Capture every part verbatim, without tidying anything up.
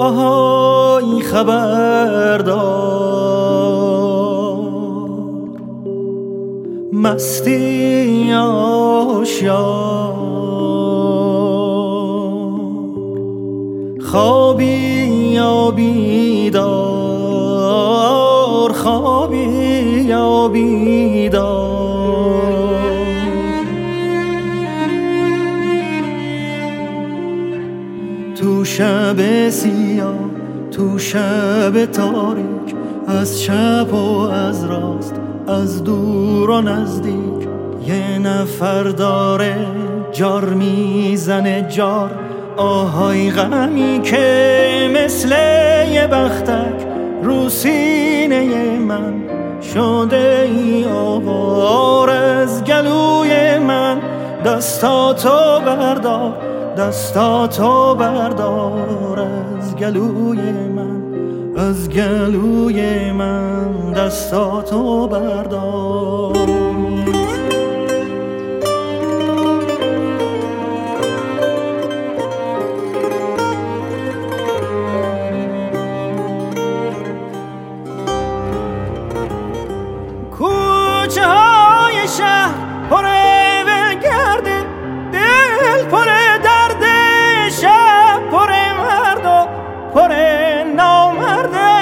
آهای خبردار، مستی آشیار، خوابی یا بیدار، خوابی یا بیدار. تو شب سیاه، تو شب تاریک، از چپ و از راست، از دور و نزدیک، یه نفر داره جار میزنه جار. آهای غمی که مثل یه بختک رو سینه من شده ای آوار. از گلوی من دستاتو بردار، دستاتو بردار. از گلوی من، از گلوی من دستاتو بردار. کوچه های شهر پره بگرده، دل پره درد، شب پره مرد و پره نامرده.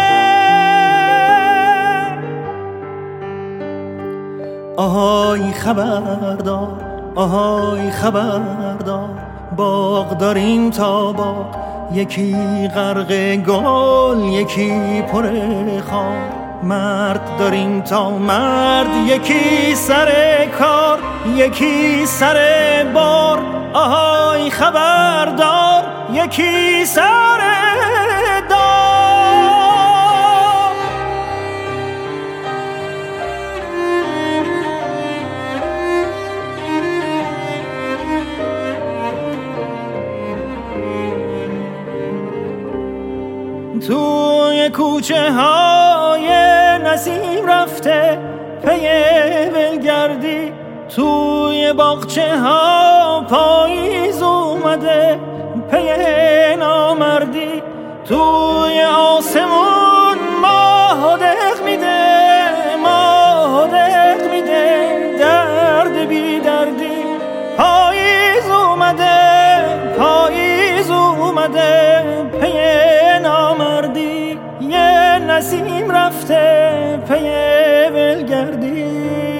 آهای خبردار، آهای خبردار، باغ داریم تا باغ، یکی غرق گل، یکی پره خار. مرد داریم تا مرد، یکی سر کار، یکی سر بار. آهای خبردار، یکی سر دار. توی کوچه های نسیم رفته پی ولگردی، توی باغچه ها پاییز اومده پی نامردی. توی آسمون ماه دق میده، ماه دق میده درد بی دردی. پاییز اومده، پاییز اومده پی نامردی. یه نسیم رفته پی ولگردی.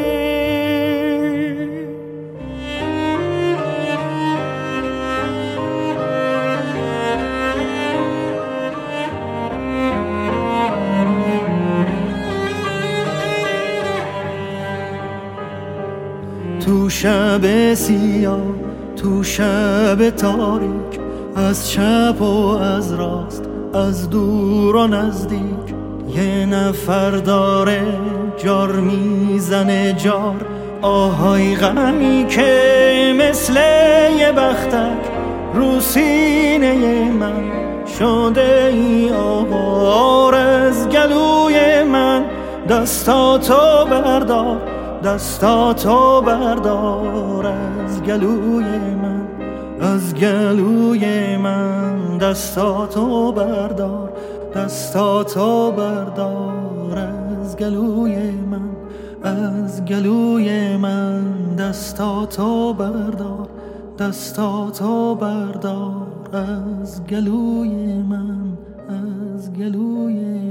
تو شب سیاه، تو شب تاریک، از چپ و از راست، از دور و نزدیک، یه نفر داره جار میزنه جار. آهای غمی که مثل یه بختک رو سینه من شده ای آوار. از گلوی من دستاتو بردار، دستاتو بردار. از گلوی من، از گلوی من دستاتو بردار، دستاتو بردار. از گلوی من، از گلوی من دستاتو بردار، دستاتو بردار. از گلوی من، از گلوی